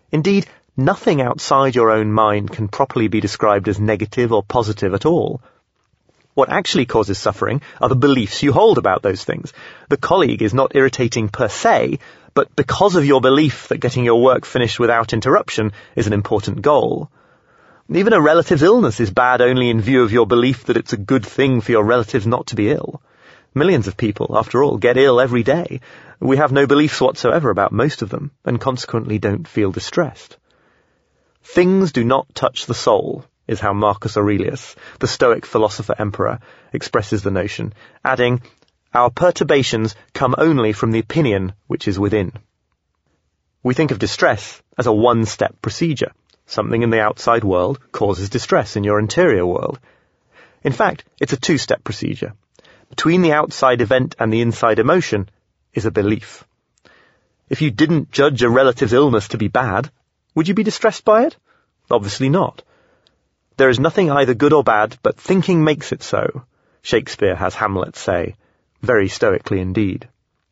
Indeed, nothing outside your own mind can properly be described as negative or positive at all. What actually causes suffering are the beliefs you hold about those things. The colleague is not irritating per se, but because of your belief that getting your work finished without interruption is an important goal. Even a relative's illness is bad only in view of your belief that it's a good thing for your relatives not to be ill. Millions of people, after all, get ill every day. We have no beliefs whatsoever about most of them, and consequently don't feel distressed. Things do not touch the soul, is how Marcus Aurelius, the Stoic philosopher-emperor, expresses the notion, adding, "Our perturbations come only from the opinion which is within." We think of distress as a one-step procedure. Something in the outside world causes distress in your interior world. In fact, it's a two-step procedure. Between the outside event and the inside emotion is a belief. If you didn't judge a relative's illness to be bad, would you be distressed by it? Obviously not. There is nothing either good or bad, but thinking makes it so, Shakespeare has Hamlet say, very stoically indeed.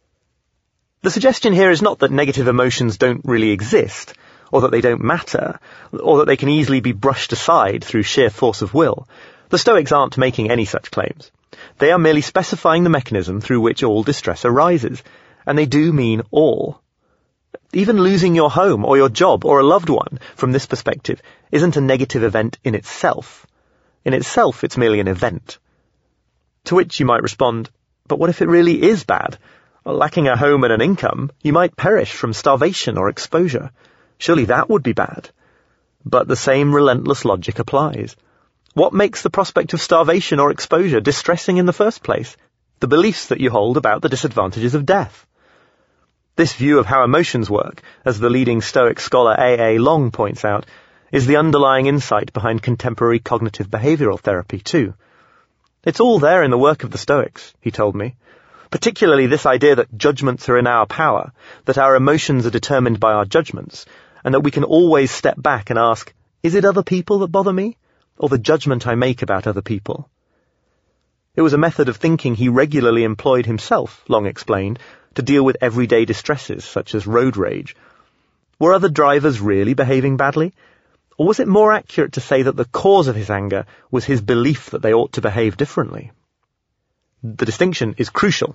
The suggestion here is not that negative emotions don't really exist, or that they don't matter, or that they can easily be brushed aside through sheer force of will. The Stoics aren't making any such claims. They are merely specifying the mechanism through which all distress arises, and they do mean all. Even losing your home or your job or a loved one, from this perspective, isn't a negative event in itself. In itself, it's merely an event. To which you might respond, but what if it really is bad? Lacking a home and an income, you might perish from starvation or exposure. Surely that would be bad. But the same relentless logic applies. What makes the prospect of starvation or exposure distressing in the first place? The beliefs that you hold about the disadvantages of death. This view of how emotions work, as the leading Stoic scholar A.A. Long points out, is the underlying insight behind contemporary cognitive behavioral therapy too. It's all there in the work of the Stoics, he told me. Particularly this idea that judgments are in our power, that our emotions are determined by our judgments, and that we can always step back and ask, is it other people that bother me, or the judgment I make about other people? It was a method of thinking he regularly employed himself, Long explained, to deal with everyday distresses such as road rage. Were other drivers really behaving badly? Or was it more accurate to say that the cause of his anger was his belief that they ought to behave differently? The distinction is crucial.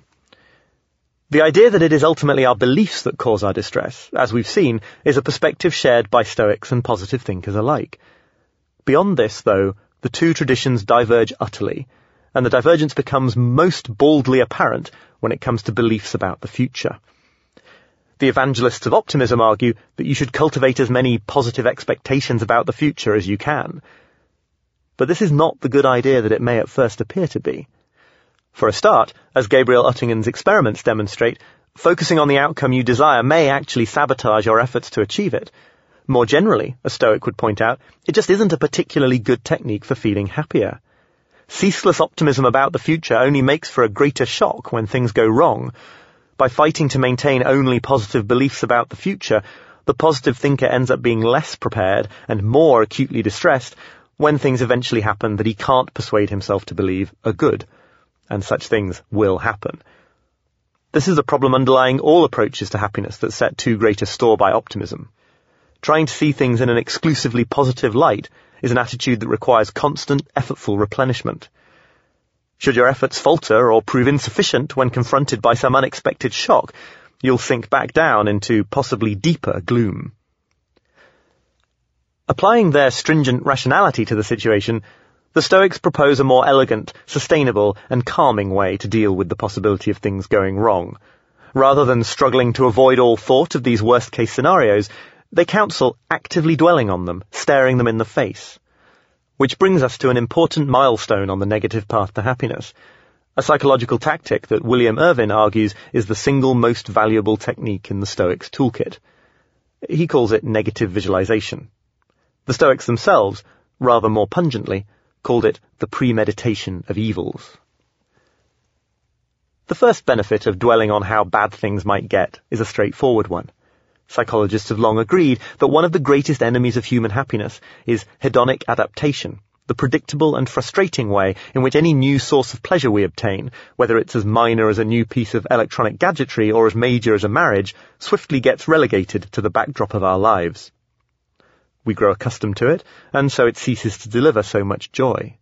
The idea that it is ultimately our beliefs that cause our distress, as we've seen, is a perspective shared by Stoics and positive thinkers alike. Beyond this, though, the two traditions diverge utterly, and the divergence becomes most baldly apparent when it comes to beliefs about the future. The evangelists of optimism argue that you should cultivate as many positive expectations about the future as you can. But this is not the good idea that it may at first appear to be. For a start, as Gabriel Oettingen's experiments demonstrate, focusing on the outcome you desire may actually sabotage your efforts to achieve it. More generally, a Stoic would point out, it just isn't a particularly good technique for feeling happier. Ceaseless optimism about the future only makes for a greater shock when things go wrong. By fighting to maintain only positive beliefs about the future, the positive thinker ends up being less prepared and more acutely distressed when things eventually happen that he can't persuade himself to believe are good. And such things will happen. This is a problem underlying all approaches to happiness that set too great a store by optimism. Trying to see things in an exclusively positive light is an attitude that requires constant, effortful replenishment. Should your efforts falter or prove insufficient when confronted by some unexpected shock, you'll sink back down into possibly deeper gloom. Applying their stringent rationality to the situation, the Stoics propose a more elegant, sustainable, and calming way to deal with the possibility of things going wrong. Rather than struggling to avoid all thought of these worst-case scenarios, they counsel actively dwelling on them, staring them in the face. Which brings us to an important milestone on the negative path to happiness, a psychological tactic that William Irvin argues is the single most valuable technique in the Stoics' toolkit. He calls it negative visualization. The Stoics themselves, rather more pungently, called it the premeditation of evils. The first benefit of dwelling on how bad things might get is a straightforward one. Psychologists have long agreed that one of the greatest enemies of human happiness is hedonic adaptation, the predictable and frustrating way in which any new source of pleasure we obtain, whether it's as minor as a new piece of electronic gadgetry or as major as a marriage, swiftly gets relegated to the backdrop of our lives. We grow accustomed to it, and so it ceases to deliver so much joy.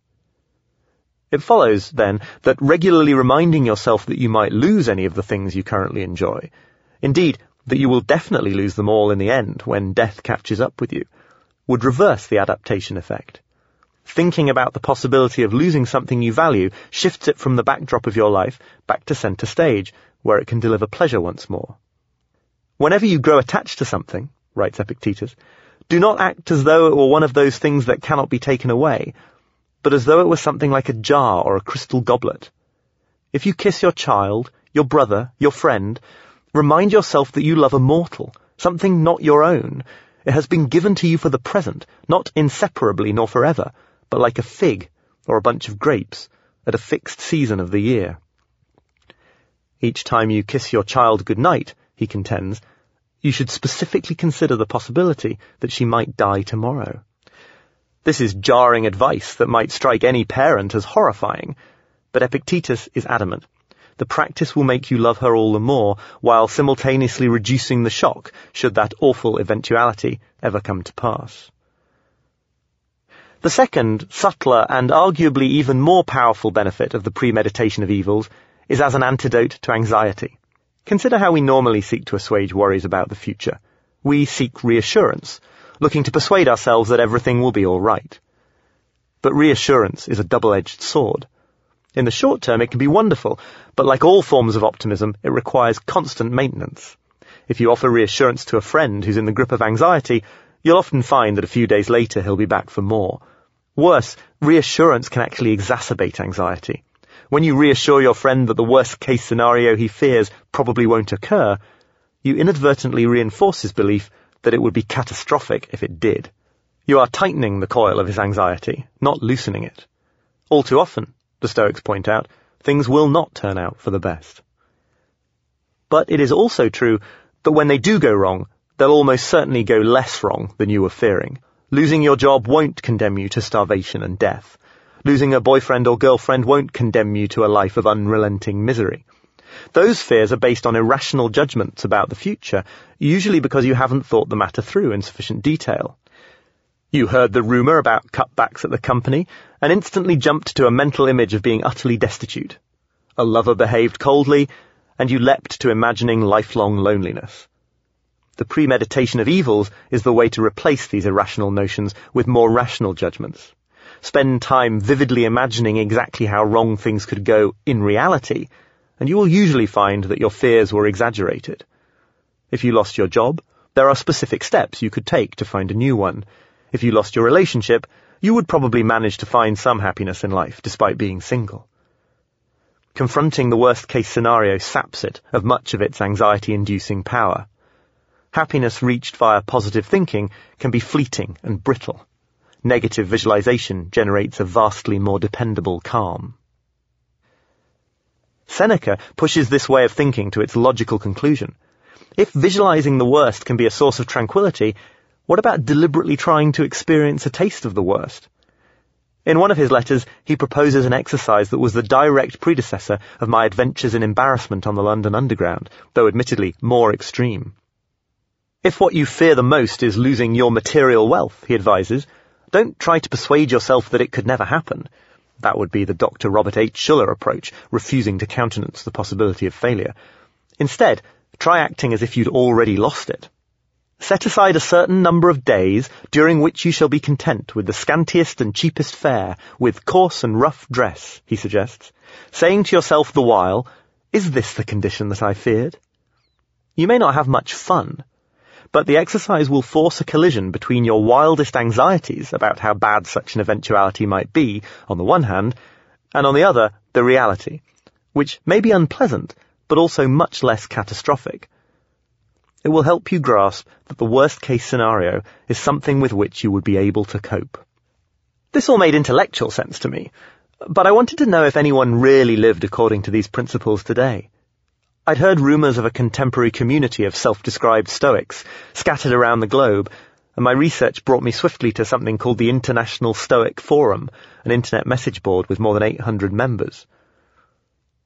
It follows, then, that regularly reminding yourself that you might lose any of the things you currently enjoy, indeed, that you will definitely lose them all in the end when death catches up with you, would reverse the adaptation effect. Thinking about the possibility of losing something you value shifts it from the backdrop of your life back to center stage, where it can deliver pleasure once more. Whenever you grow attached to something, writes Epictetus, do not act as though it were one of those things that cannot be taken away, but as though it was something like a jar or a crystal goblet. If you kiss your child, your brother, your friend, remind yourself that you love a mortal, something not your own. It has been given to you for the present, not inseparably nor forever, but like a fig or a bunch of grapes at a fixed season of the year. Each time you kiss your child good night, he contends, you should specifically consider the possibility that she might die tomorrow. This is jarring advice that might strike any parent as horrifying, but Epictetus is adamant. The practice will make you love her all the more, while simultaneously reducing the shock should that awful eventuality ever come to pass. The second, subtler, and arguably even more powerful benefit of the premeditation of evils is as an antidote to anxiety. Consider how we normally seek to assuage worries about the future. We seek reassurance, looking to persuade ourselves that everything will be all right. But reassurance is a double-edged sword. In the short term, it can be wonderful, but like all forms of optimism, it requires constant maintenance. If you offer reassurance to a friend who's in the grip of anxiety, you'll often find that a few days later he'll be back for more. Worse, reassurance can actually exacerbate anxiety. When you reassure your friend that the worst-case scenario he fears probably won't occur, you inadvertently reinforce his belief that it would be catastrophic if it did. You are tightening the coil of his anxiety, not loosening it. All too often, the Stoics point out, things will not turn out for the best. But it is also true that when they do go wrong, they'll almost certainly go less wrong than you were fearing. Losing your job won't condemn you to starvation and death. Losing a boyfriend or girlfriend won't condemn you to a life of unrelenting misery. Those fears are based on irrational judgments about the future, usually because you haven't thought the matter through in sufficient detail. You heard the rumor about cutbacks at the company and instantly jumped to a mental image of being utterly destitute. A lover behaved coldly, and you leapt to imagining lifelong loneliness. The premeditation of evils is the way to replace these irrational notions with more rational judgments. Spend time vividly imagining exactly how wrong things could go in reality, and you will usually find that your fears were exaggerated. If you lost your job, there are specific steps you could take to find a new one. If you lost your relationship, you would probably manage to find some happiness in life, despite being single. Confronting the worst-case scenario saps it of much of its anxiety-inducing power. Happiness reached via positive thinking can be fleeting and brittle. Negative visualization generates a vastly more dependable calm. Seneca pushes this way of thinking to its logical conclusion. If visualizing the worst can be a source of tranquility, what about deliberately trying to experience a taste of the worst? In one of his letters, he proposes an exercise that was the direct predecessor of my adventures in embarrassment on the London Underground, though admittedly more extreme. If what you fear the most is losing your material wealth, he advises, don't try to persuade yourself that it could never happen. That would be the Dr. Robert H. Schuller approach, refusing to countenance the possibility of failure. Instead, try acting as if you'd already lost it. Set aside a certain number of days during which you shall be content with the scantiest and cheapest fare, with coarse and rough dress, he suggests, saying to yourself the while, is this the condition that I feared? You may not have much fun, but the exercise will force a collision between your wildest anxieties about how bad such an eventuality might be, on the one hand, and on the other, the reality, which may be unpleasant, but also much less catastrophic. It will help you grasp that the worst-case scenario is something with which you would be able to cope. This all made intellectual sense to me, but I wanted to know if anyone really lived according to these principles today. I'd heard rumors of a contemporary community of self-described Stoics scattered around the globe, and my research brought me swiftly to something called the International Stoic Forum, an internet message board with more than 800 members.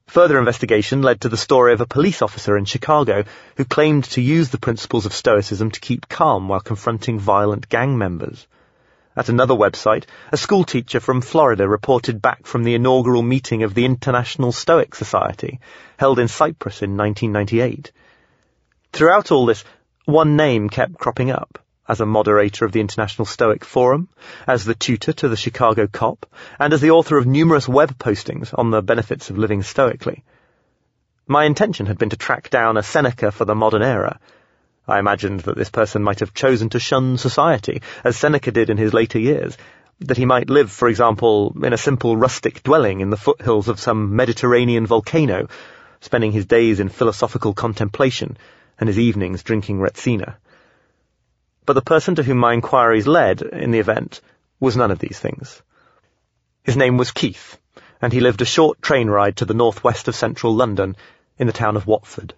Further investigation led to the story of a police officer in Chicago who claimed to use the principles of Stoicism to keep calm while confronting violent gang members. At another website, a schoolteacher from Florida reported back from the inaugural meeting of the International Stoic Society, held in Cyprus in 1998. Throughout all this, one name kept cropping up, as a moderator of the International Stoic Forum, as the tutor to the Chicago Cop, and as the author of numerous web postings on the benefits of living stoically. My intention had been to track down a Seneca for the modern era. I imagined that this person might have chosen to shun society, as Seneca did in his later years, that he might live, for example, in a simple rustic dwelling in the foothills of some Mediterranean volcano, spending his days in philosophical contemplation and his evenings drinking Retsina. But the person to whom my inquiries led, in the event, was none of these things. His name was Keith, and he lived a short train ride to the northwest of central London, in the town of Watford.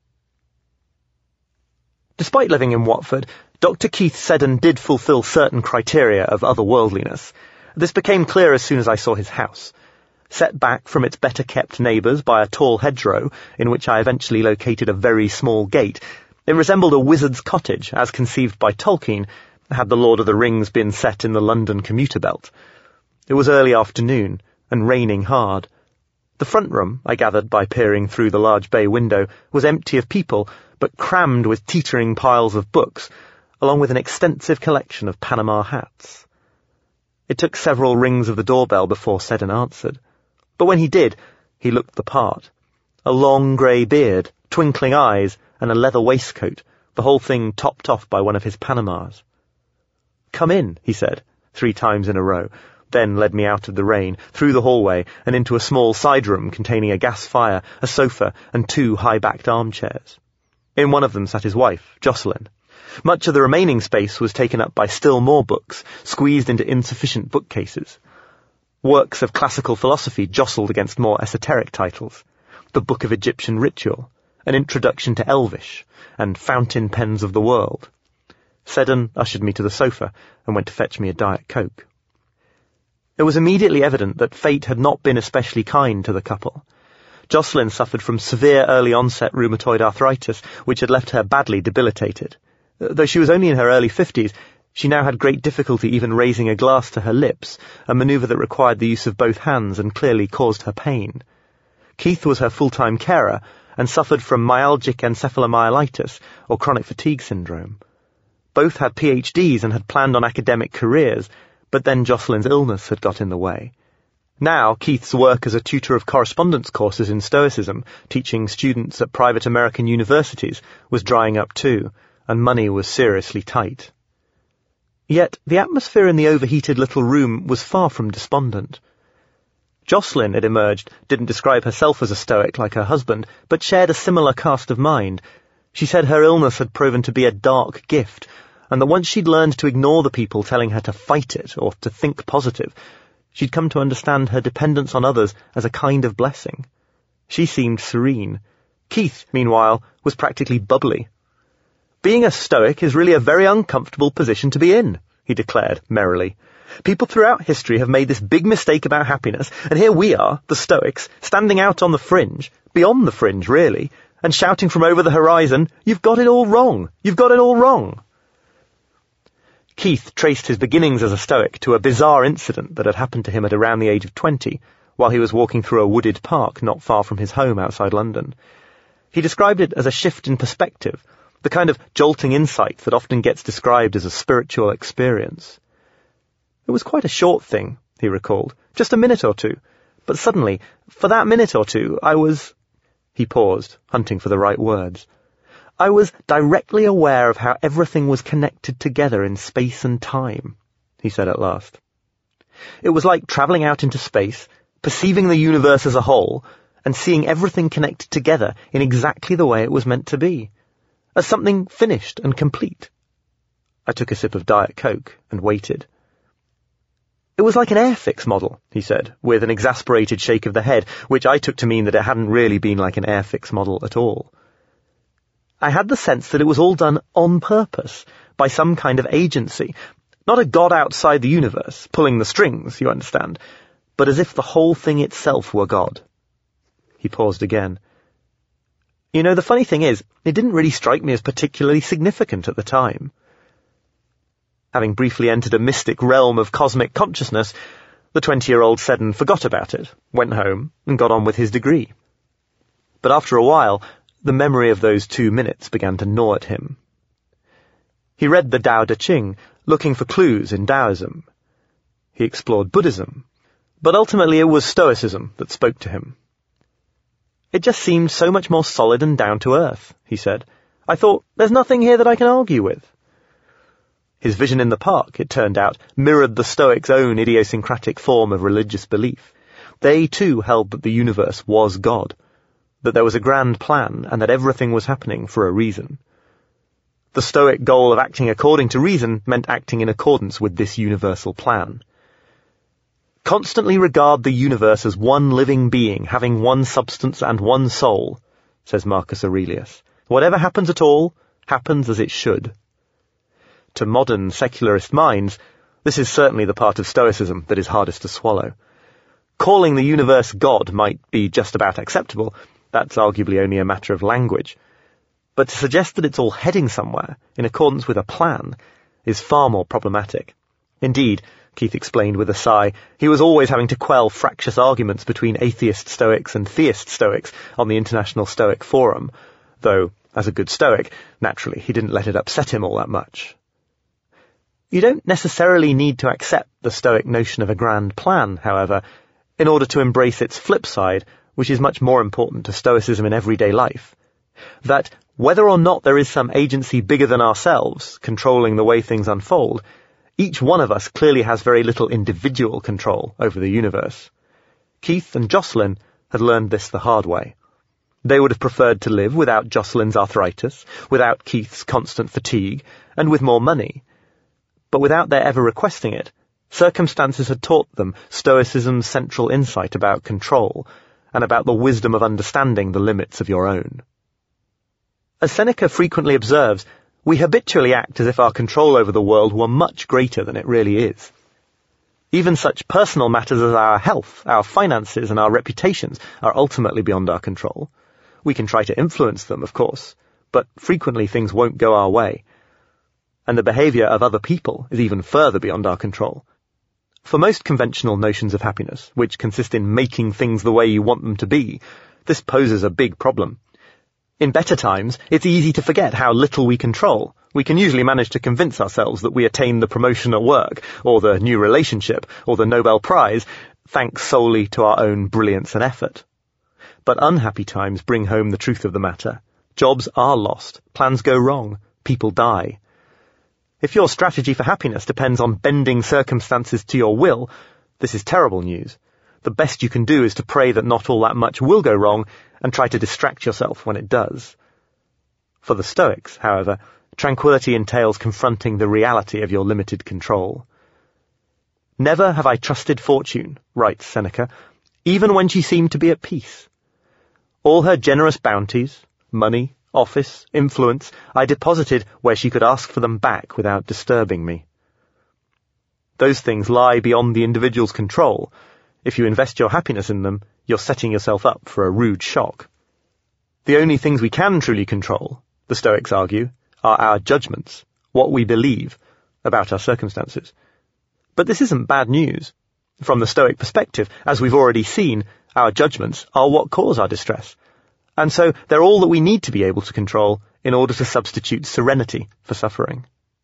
Despite living in Watford, Dr. Keith Seddon did fulfil certain criteria of otherworldliness. This became clear as soon as I saw his house. Set back from its better-kept neighbours by a tall hedgerow, in which I eventually located a very small gate, it resembled a wizard's cottage, as conceived by Tolkien, had the Lord of the Rings been set in the London commuter belt. It was early afternoon, and raining hard. The front room, I gathered by peering through the large bay window, was empty of people, but crammed with teetering piles of books, along with an extensive collection of Panama hats. It took several rings of the doorbell before Seddon answered. But when he did, he looked the part. A long grey beard, twinkling eyes, and a leather waistcoat, the whole thing topped off by one of his Panamas. "Come in," he said, 3 times in a row, then led me out of the rain, through the hallway, and into a small side room containing a gas fire, a sofa, and 2 high-backed armchairs. In one of them sat his wife, Jocelyn. Much of the remaining space was taken up by still more books, squeezed into insufficient bookcases. Works of classical philosophy jostled against more esoteric titles. The Book of Egyptian Ritual, An Introduction to Elvish, and Fountain Pens of the World. Seddon ushered me to the sofa and went to fetch me a Diet Coke. It was immediately evident that fate had not been especially kind to the couple. Jocelyn suffered from severe early-onset rheumatoid arthritis, which had left her badly debilitated. Though she was only in her early 50s, she now had great difficulty even raising a glass to her lips, a manoeuvre that required the use of both hands and clearly caused her pain. Keith was her full-time carer, and suffered from myalgic encephalomyelitis, or chronic fatigue syndrome. Both had PhDs and had planned on academic careers, but then Jocelyn's illness had got in the way. Now Keith's work as a tutor of correspondence courses in Stoicism, teaching students at private American universities, was drying up too, and money was seriously tight. Yet the atmosphere in the overheated little room was far from despondent. Jocelyn, it emerged, didn't describe herself as a Stoic like her husband, but shared a similar cast of mind. She said her illness had proven to be a dark gift, and that once she'd learned to ignore the people telling her to fight it or to think positive, she'd come to understand her dependence on others as a kind of blessing. She seemed serene. Keith, meanwhile, was practically bubbly. "Being a Stoic is really a very uncomfortable position to be in," he declared merrily. "People throughout history have made this big mistake about happiness, and here we are, the Stoics, standing out on the fringe, beyond the fringe, really, and shouting from over the horizon, 'You've got it all wrong! You've got it all wrong!'" Keith traced his beginnings as a Stoic to a bizarre incident that had happened to him at around the age of 20, while he was walking through a wooded park not far from his home outside London. He described it as a shift in perspective, the kind of jolting insight that often gets described as a spiritual experience. It was quite a short thing, he recalled, just a minute or two, but suddenly, for that minute or two, I was... He paused, hunting for the right words. I was directly aware of how everything was connected together in space and time, he said at last. It was like travelling out into space, perceiving the universe as a whole, and seeing everything connected together in exactly the way it was meant to be, as something finished and complete. I took a sip of Diet Coke and waited. It was like an Airfix model, he said, with an exasperated shake of the head, which I took to mean that it hadn't really been like an Airfix model at all. I had the sense that it was all done on purpose, by some kind of agency, not a god outside the universe, pulling the strings, you understand, but as if the whole thing itself were God. He He paused again. You know, the funny thing is, it didn't really strike me as particularly significant at the time. Having briefly entered a mystic realm of cosmic consciousness, the 20-year-old Seddon forgot about it, went home, and got on with his degree. But after a while, the memory of those 2 minutes began to gnaw at him. He read the Tao Te Ching, looking for clues in Taoism. He explored Buddhism, but ultimately it was Stoicism that spoke to him. It just seemed so much more solid and down to earth, he said. I thought, there's nothing here that I can argue with. His vision in the park, it turned out, mirrored the Stoics' own idiosyncratic form of religious belief. They, too, held that the universe was God, that there was a grand plan, and that everything was happening for a reason. The Stoic goal of acting according to reason meant acting in accordance with this universal plan. Constantly regard the universe as one living being, having one substance and one soul, says Marcus Aurelius. Whatever happens at all, happens as it should. To modern secularist minds, this is certainly the part of Stoicism that is hardest to swallow. Calling the universe God might be just about acceptable. That's arguably only a matter of language. But to suggest that it's all heading somewhere, in accordance with a plan, is far more problematic. Indeed, Keith explained with a sigh, he was always having to quell fractious arguments between atheist Stoics and theist Stoics on the International Stoic Forum, though, as a good Stoic, naturally he didn't let it upset him all that much. You don't necessarily need to accept the Stoic notion of a grand plan, however, in order to embrace its flip side, which is much more important to Stoicism in everyday life. That, whether or not there is some agency bigger than ourselves, controlling the way things unfold, each one of us clearly has very little individual control over the universe. Keith and Jocelyn had learned this the hard way. They would have preferred to live without Jocelyn's arthritis, without Keith's constant fatigue, and with more money. But without their ever requesting it, circumstances had taught them Stoicism's central insight about control, and about the wisdom of understanding the limits of your own. As Seneca frequently observes, we habitually act as if our control over the world were much greater than it really is. Even such personal matters as our health, our finances, and our reputations are ultimately beyond our control. We can try to influence them, of course, but frequently things won't go our way. And the behavior of other people is even further beyond our control. For most conventional notions of happiness, which consist in making things the way you want them to be, this poses a big problem. In better times, it's easy to forget how little we control. We can usually manage to convince ourselves that we attain the promotion at work, or the new relationship, or the Nobel Prize, thanks solely to our own brilliance and effort. But unhappy times bring home the truth of the matter. Jobs are lost, plans go wrong, people die. If your strategy for happiness depends on bending circumstances to your will, this is terrible news. The best you can do is to pray that not all that much will go wrong, and try to distract yourself when it does. For the Stoics, however, tranquility entails confronting the reality of your limited control. Never have I trusted fortune, writes Seneca, even when she seemed to be at peace. All her generous bounties, money, office, influence, I deposited where she could ask for them back without disturbing me. Those things lie beyond the individual's control. If you invest your happiness in them, you're setting yourself up for a rude shock. The only things we can truly control, the Stoics argue, are our judgments, what we believe about our circumstances. But this isn't bad news. From the Stoic perspective, as we've already seen, our judgments are what cause our distress. And so they're all that we need to be able to control in order to substitute serenity for suffering.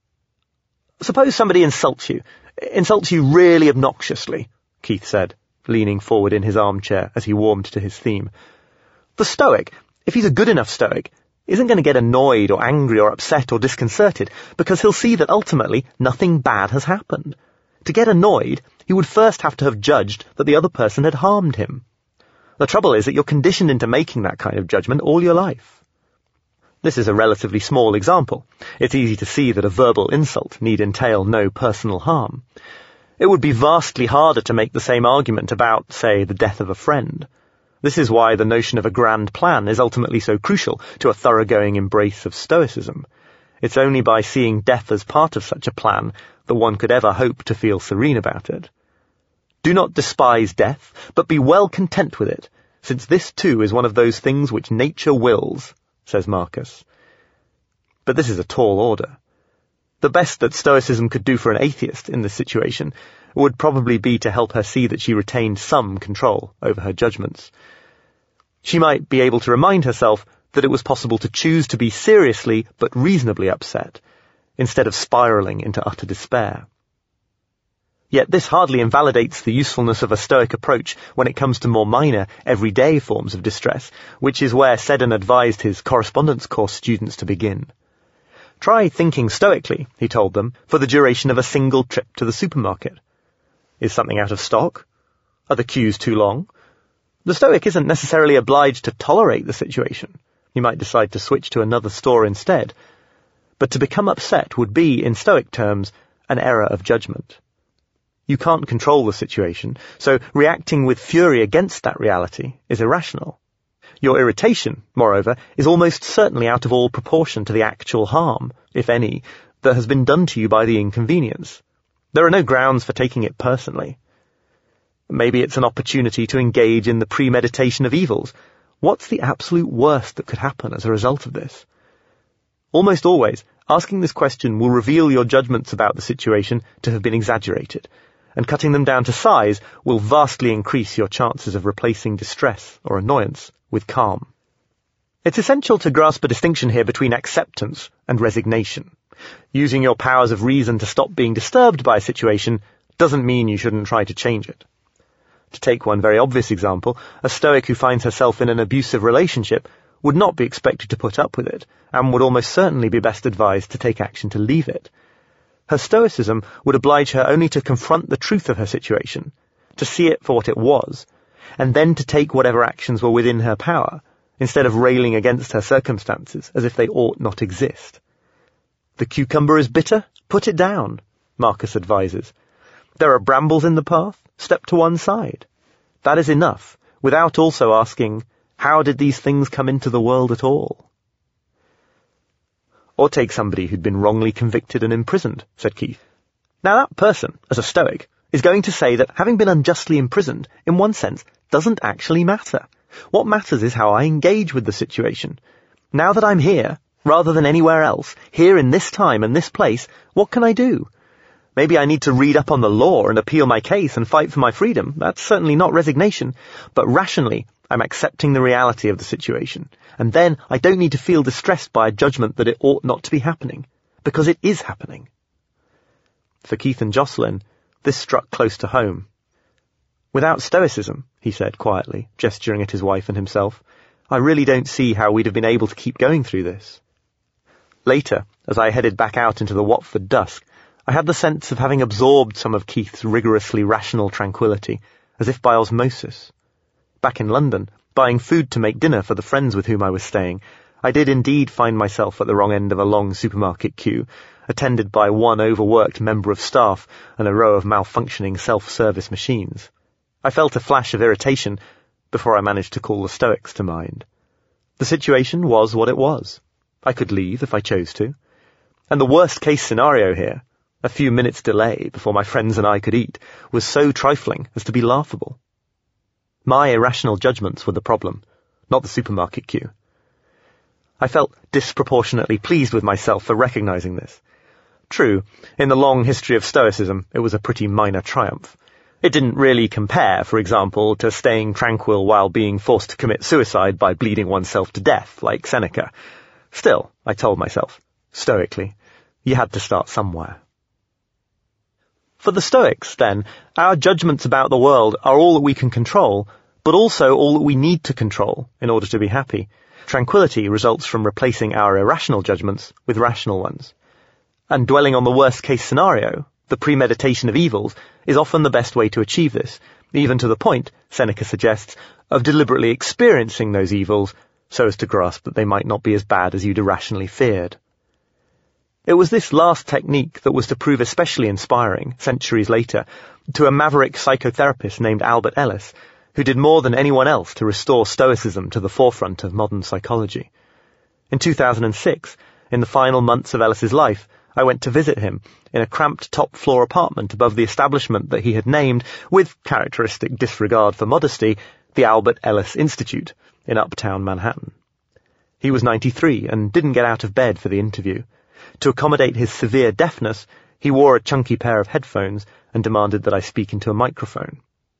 Suppose somebody insults you really obnoxiously, Keith said, leaning forward in his armchair as he warmed to his theme. The Stoic, if he's a good enough Stoic, isn't going to get annoyed or angry or upset or disconcerted because he'll see that ultimately nothing bad has happened. To get annoyed, he would first have to have judged that the other person had harmed him. The trouble is that you're conditioned into making that kind of judgment all your life. This is a relatively small example. It's easy to see that a verbal insult need entail no personal harm. It would be vastly harder to make the same argument about, say, the death of a friend. This is why the notion of a grand plan is ultimately so crucial to a thoroughgoing embrace of Stoicism. It's only by seeing death as part of such a plan that one could ever hope to feel serene about it. Do not despise death, but be well content with it, since this too is one of those things which nature wills, says Marcus. But this is a tall order. The best that Stoicism could do for an atheist in this situation would probably be to help her see that she retained some control over her judgments. She might be able to remind herself that it was possible to choose to be seriously but reasonably upset, instead of spiraling into utter despair. Yet this hardly invalidates the usefulness of a Stoic approach when it comes to more minor, everyday forms of distress, which is where Seddon advised his correspondence course students to begin. Try thinking stoically, he told them, for the duration of a single trip to the supermarket. Is something out of stock? Are the queues too long? The Stoic isn't necessarily obliged to tolerate the situation. He might decide to switch to another store instead. But to become upset would be, in Stoic terms, an error of judgment. You can't control the situation, so reacting with fury against that reality is irrational. Your irritation, moreover, is almost certainly out of all proportion to the actual harm, if any, that has been done to you by the inconvenience. There are no grounds for taking it personally. Maybe it's an opportunity to engage in the premeditation of evils. What's the absolute worst that could happen as a result of this? Almost always, asking this question will reveal your judgments about the situation to have been exaggerated, and cutting them down to size will vastly increase your chances of replacing distress or annoyance with calm. It's essential to grasp a distinction here between acceptance and resignation. Using your powers of reason to stop being disturbed by a situation doesn't mean you shouldn't try to change it. To take one very obvious example, a Stoic who finds herself in an abusive relationship would not be expected to put up with it, and would almost certainly be best advised to take action to leave it. Her Stoicism would oblige her only to confront the truth of her situation, to see it for what it was, and then to take whatever actions were within her power, instead of railing against her circumstances as if they ought not exist. The cucumber is bitter? Put it down, Marcus advises. There are brambles in the path? Step to one side. That is enough, without also asking, how did these things come into the world at all? Or take somebody who'd been wrongly convicted and imprisoned, said Keith. Now that person, as a Stoic, is going to say that having been unjustly imprisoned, in one sense, doesn't actually matter. What matters is how I engage with the situation. Now that I'm here, rather than anywhere else, here in this time and this place, what can I do? Maybe I need to read up on the law and appeal my case and fight for my freedom. That's certainly not resignation. But rationally, I'm accepting the reality of the situation. And then I don't need to feel distressed by a judgment that it ought not to be happening, because it is happening. For Keith and Jocelyn, this struck close to home. Without Stoicism, he said quietly, gesturing at his wife and himself, I really don't see how we'd have been able to keep going through this. Later, as I headed back out into the Watford dusk, I had the sense of having absorbed some of Keith's rigorously rational tranquility, as if by osmosis. Back in London, buying food to make dinner for the friends with whom I was staying, I did indeed find myself at the wrong end of a long supermarket queue, attended by one overworked member of staff and a row of malfunctioning self-service machines. I felt a flash of irritation before I managed to call the Stoics to mind. The situation was what it was. I could leave if I chose to. And the worst-case scenario here, a few minutes' delay before my friends and I could eat, was so trifling as to be laughable. My irrational judgments were the problem, not the supermarket queue. I felt disproportionately pleased with myself for recognizing this. True, in the long history of Stoicism, it was a pretty minor triumph. It didn't really compare, for example, to staying tranquil while being forced to commit suicide by bleeding oneself to death, like Seneca. Still, I told myself, stoically, you had to start somewhere. For the Stoics, then, our judgments about the world are all that we can control, but also all that we need to control in order to be happy. Tranquility results from replacing our irrational judgments with rational ones. And dwelling on the worst-case scenario, the premeditation of evils, is often the best way to achieve this, even to the point, Seneca suggests, of deliberately experiencing those evils so as to grasp that they might not be as bad as you'd irrationally feared. It was this last technique that was to prove especially inspiring, centuries later, to a maverick psychotherapist named Albert Ellis, who did more than anyone else to restore Stoicism to the forefront of modern psychology. In 2006, in the final months of Ellis's life, I went to visit him in a cramped top-floor apartment above the establishment that he had named, with characteristic disregard for modesty, the Albert Ellis Institute in uptown Manhattan. He was 93 and didn't get out of bed for the interview. To accommodate his severe deafness, he wore a chunky pair of headphones and demanded that I speak into a microphone.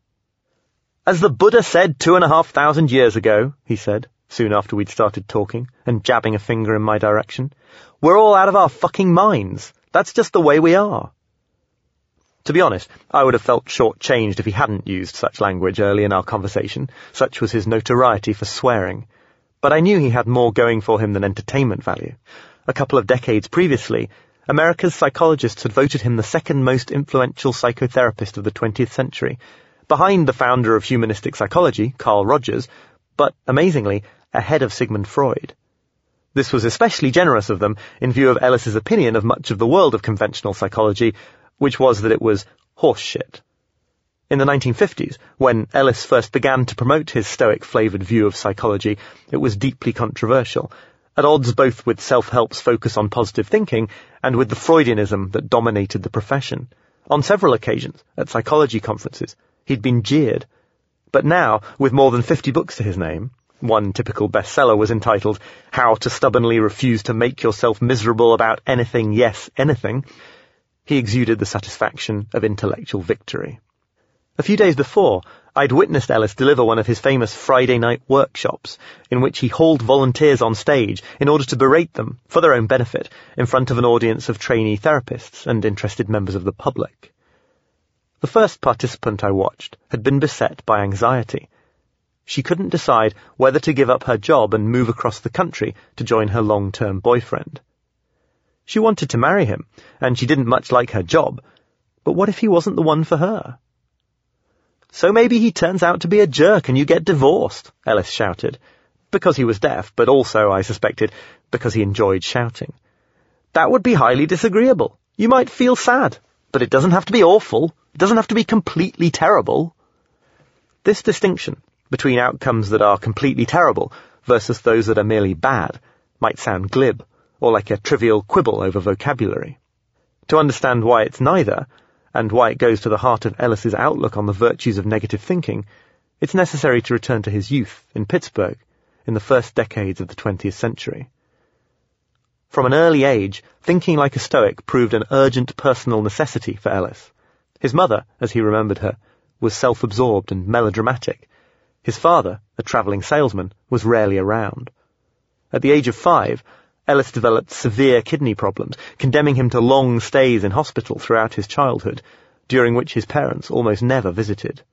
"As the Buddha said 2,500 years ago," he said, soon after we'd started talking, and jabbing a finger in my direction, "we're all out of our fucking minds. That's just the way we are." To be honest, I would have felt short-changed if he hadn't used such language early in our conversation, such was his notoriety for swearing. But I knew he had more going for him than entertainment value. A couple of decades previously, America's psychologists had voted him the second most influential psychotherapist of the 20th century, behind the founder of humanistic psychology, Carl Rogers, but, amazingly, ahead of Sigmund Freud. This was especially generous of them in view of Ellis's opinion of much of the world of conventional psychology, which was that it was horse shit. In the 1950s, when Ellis first began to promote his Stoic-flavoured view of psychology, it was deeply controversial, at odds both with self-help's focus on positive thinking and with the Freudianism that dominated the profession. On several occasions, at psychology conferences, he'd been jeered. But now, with more than 50 books to his name, one typical bestseller was entitled How to Stubbornly Refuse to Make Yourself Miserable About Anything, Yes, Anything, he exuded the satisfaction of intellectual victory. A few days before, I'd witnessed Ellis deliver one of his famous Friday night workshops, in which he hauled volunteers on stage in order to berate them, for their own benefit, in front of an audience of trainee therapists and interested members of the public. The first participant I watched had been beset by anxiety. She couldn't decide whether to give up her job and move across the country to join her long-term boyfriend. She wanted to marry him, and she didn't much like her job, but what if he wasn't the one for her? "So maybe he turns out to be a jerk and you get divorced," Ellis shouted, because he was deaf, but also, I suspected, because he enjoyed shouting. "That would be highly disagreeable. You might feel sad, but it doesn't have to be awful. It doesn't have to be completely terrible." This distinction between outcomes that are completely terrible versus those that are merely bad might sound glib, or like a trivial quibble over vocabulary. To understand why it's neither, and why it goes to the heart of Ellis's outlook on the virtues of negative thinking, it's necessary to return to his youth in Pittsburgh in the first decades of the 20th century. From an early age, thinking like a Stoic proved an urgent personal necessity for Ellis. His mother, as he remembered her, was self-absorbed and melodramatic. His father, a travelling salesman, was rarely around. At the age of 5, Ellis developed severe kidney problems, condemning him to long stays in hospital throughout his childhood, during which his parents almost never visited.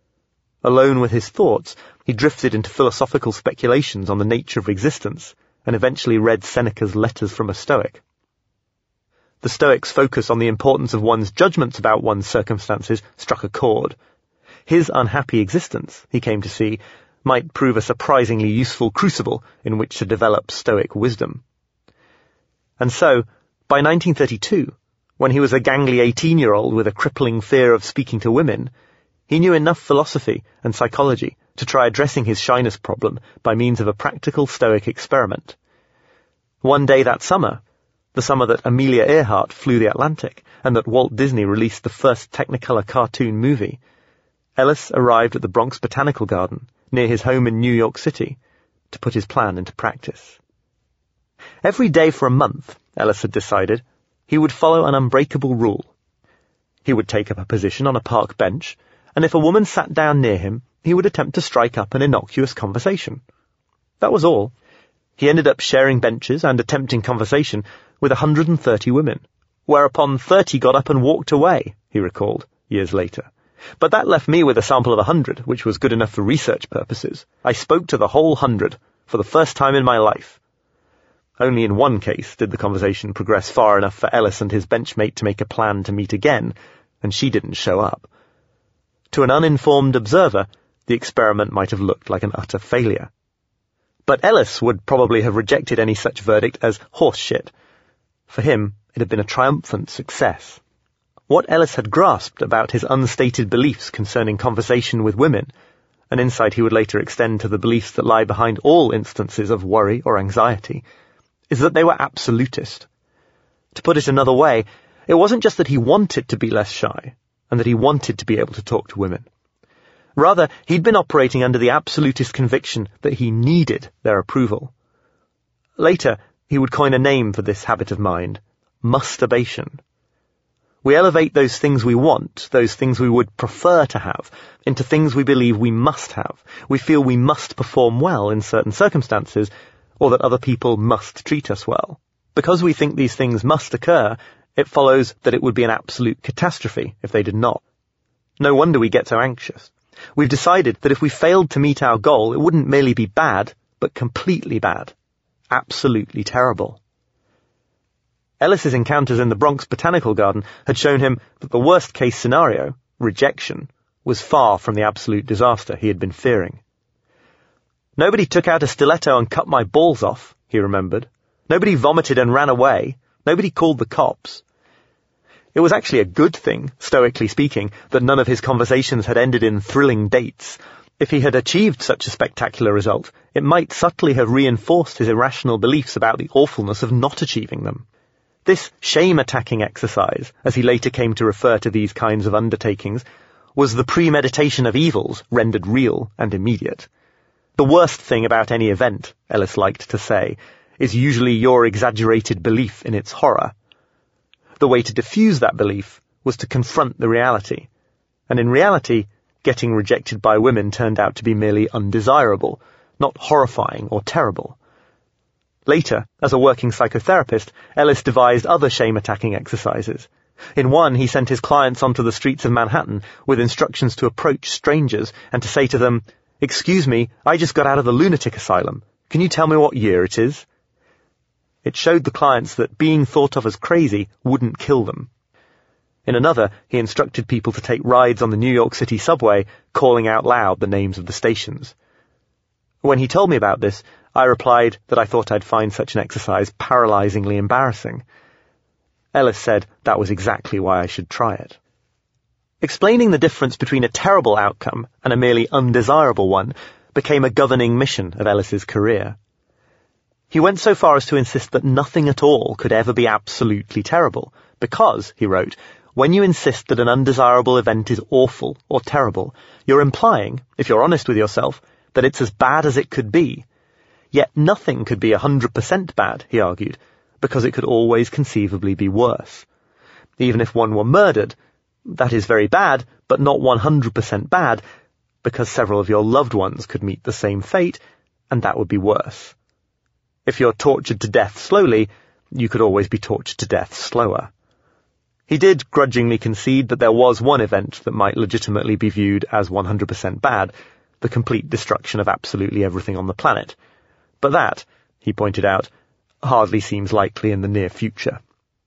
Alone with his thoughts, he drifted into philosophical speculations on the nature of existence, and eventually read Seneca's Letters from a Stoic. The Stoic's focus on the importance of one's judgments about one's circumstances struck a chord. His unhappy existence, he came to see, might prove a surprisingly useful crucible in which to develop Stoic wisdom. And so, by 1932, when he was a gangly 18-year-old with a crippling fear of speaking to women, he knew enough philosophy and psychology to try addressing his shyness problem by means of a practical Stoic experiment. One day that summer, the summer that Amelia Earhart flew the Atlantic and that Walt Disney released the first Technicolor cartoon movie, Ellis arrived at the Bronx Botanical Garden, near his home in New York City, to put his plan into practice. Every day for a month, Ellis had decided, he would follow an unbreakable rule. He would take up a position on a park bench, and if a woman sat down near him, he would attempt to strike up an innocuous conversation. That was all. He ended up sharing benches and attempting conversation with 130 women, whereupon 30 got up and walked away, he recalled, years later. But that left me with a sample of 100, which was good enough for research purposes. I spoke to the whole 100, for the first time in my life. Only in one case did the conversation progress far enough for Ellis and his benchmate to make a plan to meet again, and she didn't show up. To an uninformed observer, the experiment might have looked like an utter failure. But Ellis would probably have rejected any such verdict as horse shit. For him, it had been a triumphant success. What Ellis had grasped about his unstated beliefs concerning conversation with women, an insight he would later extend to the beliefs that lie behind all instances of worry or anxiety, is that they were absolutist. To put it another way, it wasn't just that he wanted to be less shy, and that he wanted to be able to talk to women. Rather, he'd been operating under the absolutist conviction that he needed their approval. Later, he would coin a name for this habit of mind: masturbation. We elevate those things we want, those things we would prefer to have, into things we believe we must have. We feel we must perform well in certain circumstances, or that other people must treat us well. Because we think these things must occur, it follows that it would be an absolute catastrophe if they did not. No wonder we get so anxious. We've decided that if we failed to meet our goal, it wouldn't merely be bad, but completely bad. Absolutely terrible. Ellis's encounters in the Bronx Botanical Garden had shown him that the worst-case scenario, rejection, was far from the absolute disaster he had been fearing. Nobody took out a stiletto and cut my balls off, he remembered. Nobody vomited and ran away. Nobody called the cops. It was actually a good thing, stoically speaking, that none of his conversations had ended in thrilling dates. If he had achieved such a spectacular result, it might subtly have reinforced his irrational beliefs about the awfulness of not achieving them. This shame-attacking exercise, as he later came to refer to these kinds of undertakings, was the premeditation of evils rendered real and immediate. The worst thing about any event, Ellis liked to say, is usually your exaggerated belief in its horror. The way to diffuse that belief was to confront the reality. And in reality, getting rejected by women turned out to be merely undesirable, not horrifying or terrible. Later, as a working psychotherapist, Ellis devised other shame-attacking exercises. In one, he sent his clients onto the streets of Manhattan with instructions to approach strangers and to say to them, "Excuse me, I just got out of the lunatic asylum. Can you tell me what year it is?" It showed the clients that being thought of as crazy wouldn't kill them. In another, he instructed people to take rides on the New York City subway, calling out loud the names of the stations. When he told me about this, I replied that I thought I'd find such an exercise paralyzingly embarrassing. Ellis said that was exactly why I should try it. Explaining the difference between a terrible outcome and a merely undesirable one became a governing mission of Ellis's career. He went so far as to insist that nothing at all could ever be absolutely terrible, because, he wrote, when you insist that an undesirable event is awful or terrible, you're implying, if you're honest with yourself, that it's as bad as it could be. Yet nothing could be 100% bad, he argued, because it could always conceivably be worse. Even if one were murdered, that is very bad, but not 100% bad, because several of your loved ones could meet the same fate, and that would be worse. If you're tortured to death slowly, you could always be tortured to death slower. He did grudgingly concede that there was one event that might legitimately be viewed as 100% bad, the complete destruction of absolutely everything on the planet. But that, he pointed out, hardly seems likely in the near future.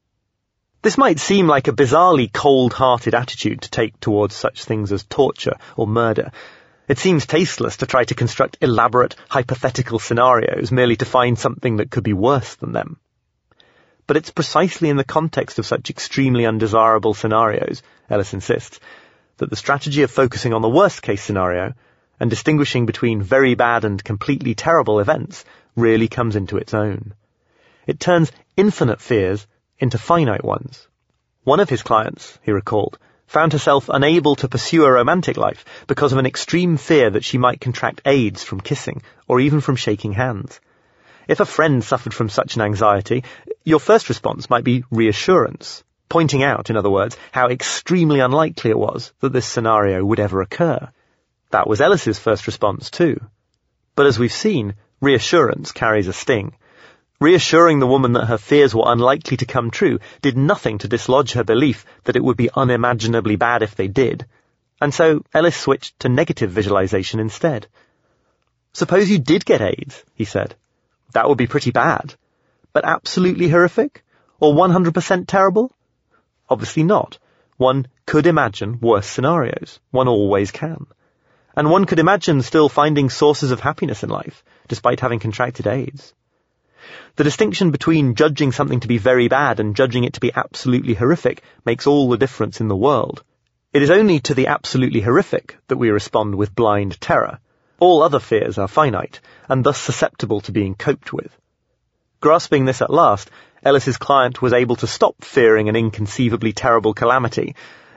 This might seem like a bizarrely cold-hearted attitude to take towards such things as torture or murder. It seems tasteless to try to construct elaborate, hypothetical scenarios merely to find something that could be worse than them. But it's precisely in the context of such extremely undesirable scenarios, Ellis insists, that the strategy of focusing on the worst-case scenario and distinguishing between very bad and completely terrible events really comes into its own. It turns infinite fears into finite ones. One of his clients, he recalled, found herself unable to pursue a romantic life because of an extreme fear that she might contract AIDS from kissing or even from shaking hands. If a friend suffered from such an anxiety, your first response might be reassurance, pointing out, in other words, how extremely unlikely it was that this scenario would ever occur. That was Ellis's first response too. But as we've seen, reassurance carries a sting. Reassuring the woman that her fears were unlikely to come true did nothing to dislodge her belief that it would be unimaginably bad if they did, and so Ellis switched to negative visualization instead. Suppose you did get AIDS, he said. That would be pretty bad. But absolutely horrific? Or 100% terrible? Obviously not. One could imagine worse scenarios. One always can. And one could imagine still finding sources of happiness in life, despite having contracted AIDS. The distinction between judging something to be very bad and judging it to be absolutely horrific makes all the difference in the world. It is only to the absolutely horrific that we respond with blind terror. All other fears are finite, and thus susceptible to being coped with. Grasping this at last, Ellis's client was able to stop fearing an inconceivably terrible calamity,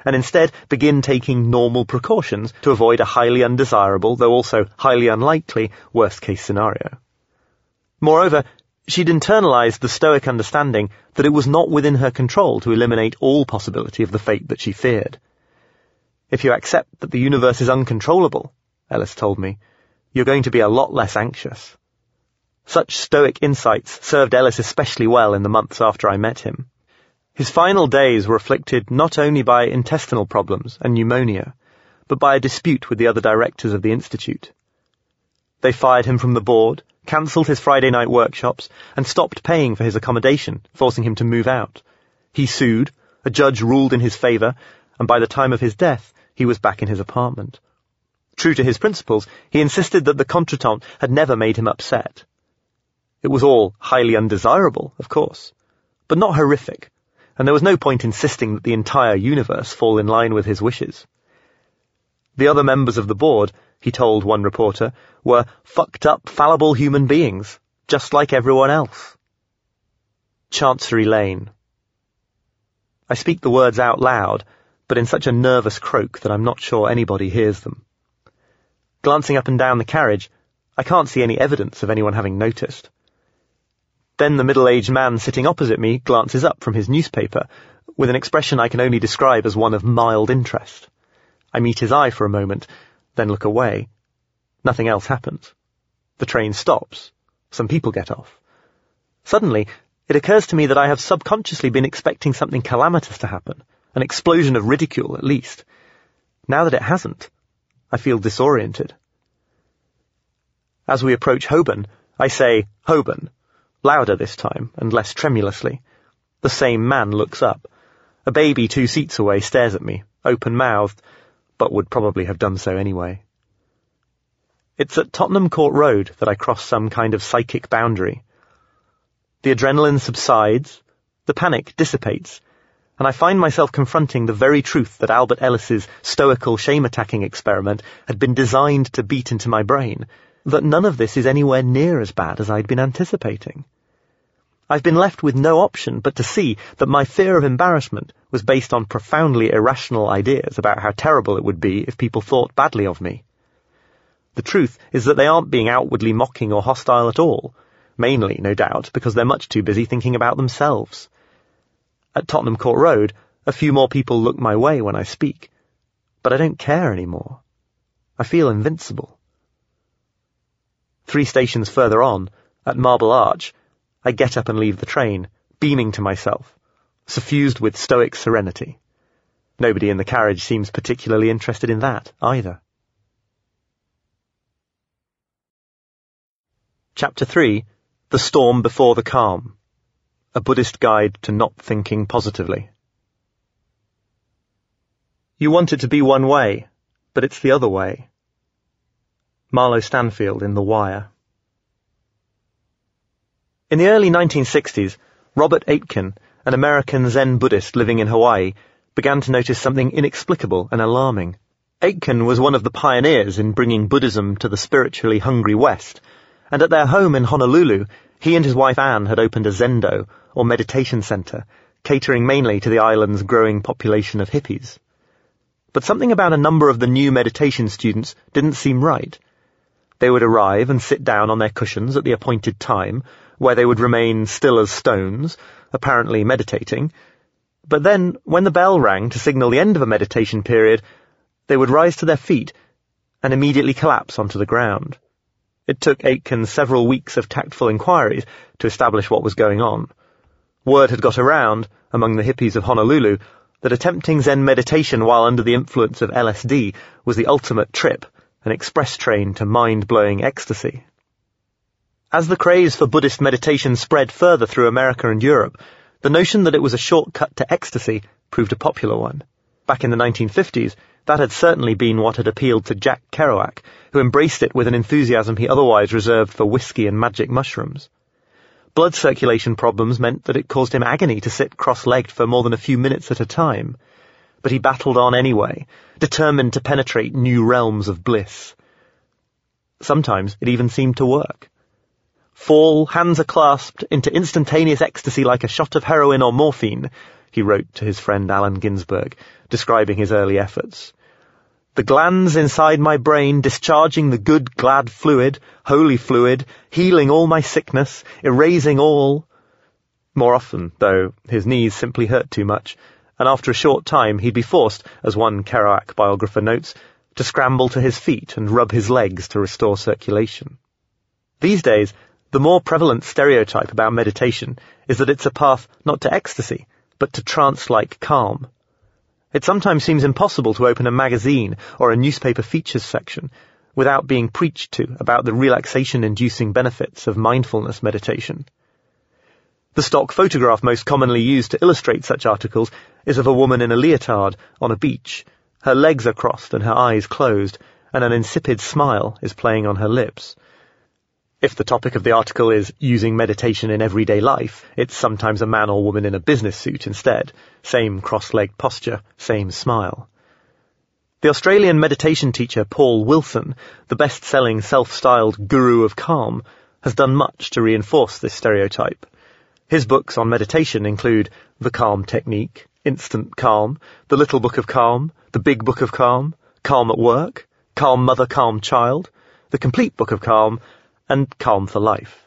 and instead begin taking normal precautions to avoid a highly undesirable, though also highly unlikely, worst-case scenario. Moreover, she'd internalized the Stoic understanding that it was not within her control to eliminate all possibility of the fate that she feared. If you accept that the universe is uncontrollable, Ellis told me, you're going to be a lot less anxious. Such Stoic insights served Ellis especially well in the months after I met him. His final days were afflicted not only by intestinal problems and pneumonia, but by a dispute with the other directors of the Institute. They fired him from the board, cancelled his Friday night workshops, and stopped paying for his accommodation, forcing him to move out. He sued, a judge ruled in his favour, and by the time of his death, he was back in his apartment. True to his principles, he insisted that the contretemps had never made him upset. It was all highly undesirable, of course, but not horrific, and there was no point insisting that the entire universe fall in line with his wishes. The other members of the board, he told one reporter, were fucked up, fallible human beings, just like everyone else. Chancery Lane. I speak the words out loud, but in such a nervous croak that I'm not sure anybody hears them. Glancing up and down the carriage, I can't see any evidence of anyone having noticed. Then the middle-aged man sitting opposite me glances up from his newspaper, with an expression I can only describe as one of mild interest. I meet his eye for a moment, then look away. Nothing else happens. The train stops. Some people get off. Suddenly, it occurs to me that I have subconsciously been expecting something calamitous to happen, an explosion of ridicule at least. Now that it hasn't, I feel disoriented. As we approach Holborn, I say, Holborn, louder this time, and less tremulously. The same man looks up. A baby 2 seats away stares at me, open-mouthed, but would probably have done so anyway. It's at Tottenham Court Road that I cross some kind of psychic boundary. The adrenaline subsides, the panic dissipates, and I find myself confronting the very truth that Albert Ellis's stoical shame-attacking experiment had been designed to beat into my brain, that none of this is anywhere near as bad as I'd been anticipating. I've been left with no option but to see that my fear of embarrassment was based on profoundly irrational ideas about how terrible it would be if people thought badly of me. The truth is that they aren't being outwardly mocking or hostile at all, mainly, no doubt, because they're much too busy thinking about themselves. At Tottenham Court Road, a few more people look my way when I speak, but I don't care anymore. I feel invincible. 3 stations further on, at Marble Arch, I get up and leave the train, beaming to myself, suffused with stoic serenity. Nobody in the carriage seems particularly interested in that, either. Chapter 3. The Storm Before the Calm. A Buddhist Guide to Not Thinking Positively. You want it to be one way, but it's the other way. Marlowe Stanfield in The Wire. In the early 1960s, Robert Aitken, an American Zen Buddhist living in Hawaii, began to notice something inexplicable and alarming. Aitken was one of the pioneers in bringing Buddhism to the spiritually hungry West, and at their home in Honolulu, he and his wife Anne had opened a Zendo, or meditation center, catering mainly to the island's growing population of hippies. But something about a number of the new meditation students didn't seem right. They would arrive and sit down on their cushions at the appointed time, where they would remain still as stones, apparently meditating. But then, when the bell rang to signal the end of a meditation period, they would rise to their feet and immediately collapse onto the ground. It took Aitken several weeks of tactful inquiries to establish what was going on. Word had got around, among the hippies of Honolulu, that attempting Zen meditation while under the influence of LSD was the ultimate trip, an express train to mind-blowing ecstasy. As the craze for Buddhist meditation spread further through America and Europe, the notion that it was a shortcut to ecstasy proved a popular one. Back in the 1950s, that had certainly been what had appealed to Jack Kerouac, who embraced it with an enthusiasm he otherwise reserved for whiskey and magic mushrooms. Blood circulation problems meant that it caused him agony to sit cross-legged for more than a few minutes at a time. But he battled on anyway, determined to penetrate new realms of bliss. Sometimes it even seemed to work. Fall, hands are clasped, into instantaneous ecstasy like a shot of heroin or morphine, he wrote to his friend Allen Ginsberg, describing his early efforts. The glands inside my brain discharging the good, glad fluid, holy fluid, healing all my sickness, erasing all. More often, though, his knees simply hurt too much, and after a short time he'd be forced, as one Kerouac biographer notes, to scramble to his feet and rub his legs to restore circulation. These days, the more prevalent stereotype about meditation is that it's a path not to ecstasy, but to trance-like calm. It sometimes seems impossible to open a magazine or a newspaper features section without being preached to about the relaxation-inducing benefits of mindfulness meditation. The stock photograph most commonly used to illustrate such articles is of a woman in a leotard on a beach. Her legs are crossed and her eyes closed, and an insipid smile is playing on her lips. If the topic of the article is using meditation in everyday life, it's sometimes a man or woman in a business suit instead. Same cross-legged posture, same smile. The Australian meditation teacher Paul Wilson, the best-selling self-styled guru of calm, has done much to reinforce this stereotype. His books on meditation include The Calm Technique, Instant Calm, The Little Book of Calm, The Big Book of Calm, Calm at Work, Calm Mother, Calm Child, The Complete Book of Calm, and Calm for Life.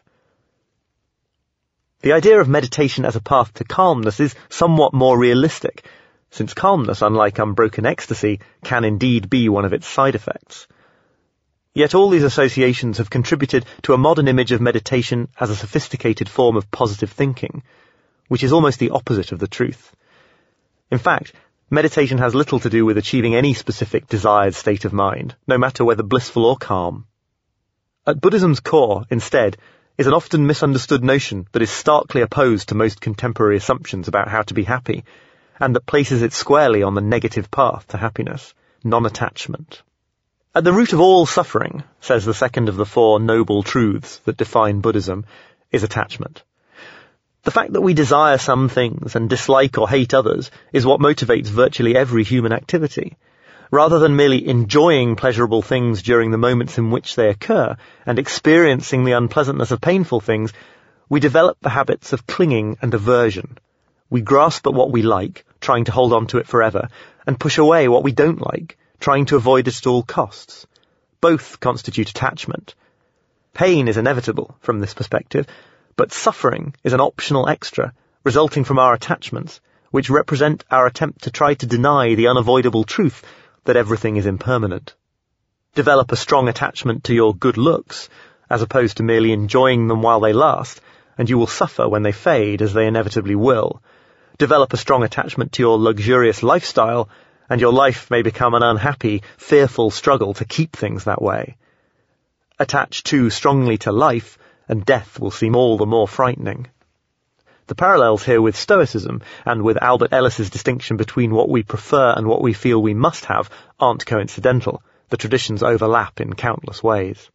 The idea of meditation as a path to calmness is somewhat more realistic, since calmness, unlike unbroken ecstasy, can indeed be one of its side effects. Yet all these associations have contributed to a modern image of meditation as a sophisticated form of positive thinking, which is almost the opposite of the truth. In fact, meditation has little to do with achieving any specific desired state of mind, no matter whether blissful or calm. At Buddhism's core, instead, is an often misunderstood notion that is starkly opposed to most contemporary assumptions about how to be happy, and that places it squarely on the negative path to happiness, non-attachment. At the root of all suffering, says the second of the four noble truths that define Buddhism, is attachment. The fact that we desire some things and dislike or hate others is what motivates virtually every human activity. Rather than merely enjoying pleasurable things during the moments in which they occur and experiencing the unpleasantness of painful things, we develop the habits of clinging and aversion. We grasp at what we like, trying to hold on to it forever, and push away what we don't like, trying to avoid it at all costs. Both constitute attachment. Pain is inevitable from this perspective, but suffering is an optional extra, resulting from our attachments, which represent our attempt to try to deny the unavoidable truth that everything is impermanent. Develop a strong attachment to your good looks, as opposed to merely enjoying them while they last, and you will suffer when they fade, as they inevitably will. Develop a strong attachment to your luxurious lifestyle, and your life may become an unhappy, fearful struggle to keep things that way. Attach too strongly to life, and death will seem all the more frightening. The parallels here with Stoicism, and with Albert Ellis's distinction between what we prefer and what we feel we must have, aren't coincidental. The traditions overlap in countless ways.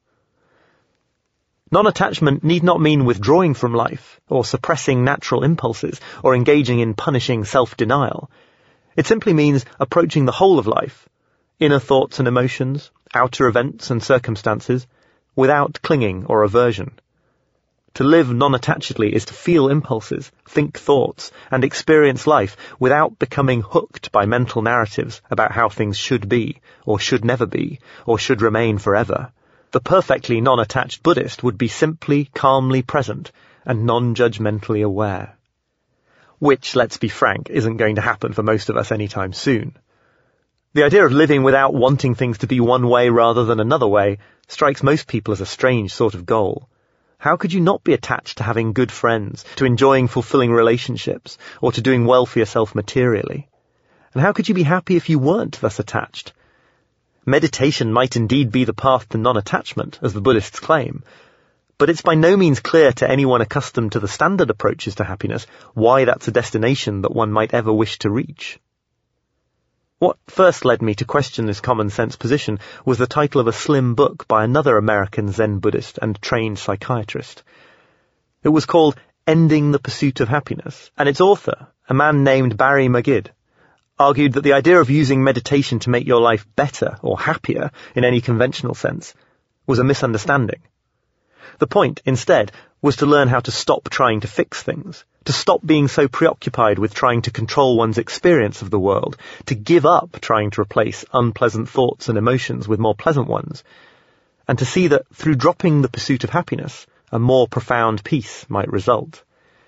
Non-attachment need not mean withdrawing from life, or suppressing natural impulses, or engaging in punishing self-denial. It simply means approaching the whole of life, inner thoughts and emotions, outer events and circumstances, without clinging or aversion. To live non-attachedly is to feel impulses, think thoughts, and experience life without becoming hooked by mental narratives about how things should be, or should never be, or should remain forever. The perfectly non-attached Buddhist would be simply calmly present and non-judgmentally aware. Which, let's be frank, isn't going to happen for most of us anytime soon. The idea of living without wanting things to be one way rather than another way strikes most people as a strange sort of goal. How could you not be attached to having good friends, to enjoying fulfilling relationships, or to doing well for yourself materially? And how could you be happy if you weren't thus attached? Meditation might indeed be the path to non-attachment, as the Buddhists claim, but it's by no means clear to anyone accustomed to the standard approaches to happiness why that's a destination that one might ever wish to reach. What first led me to question this common-sense position was the title of a slim book by another American Zen Buddhist and trained psychiatrist. It was called Ending the Pursuit of Happiness, and its author, a man named Barry Magid, argued that the idea of using meditation to make your life better or happier in any conventional sense was a misunderstanding. The point, instead, was to learn how to stop trying to fix things, to stop being so preoccupied with trying to control one's experience of the world, to give up trying to replace unpleasant thoughts and emotions with more pleasant ones, and to see that through dropping the pursuit of happiness, a more profound peace might result.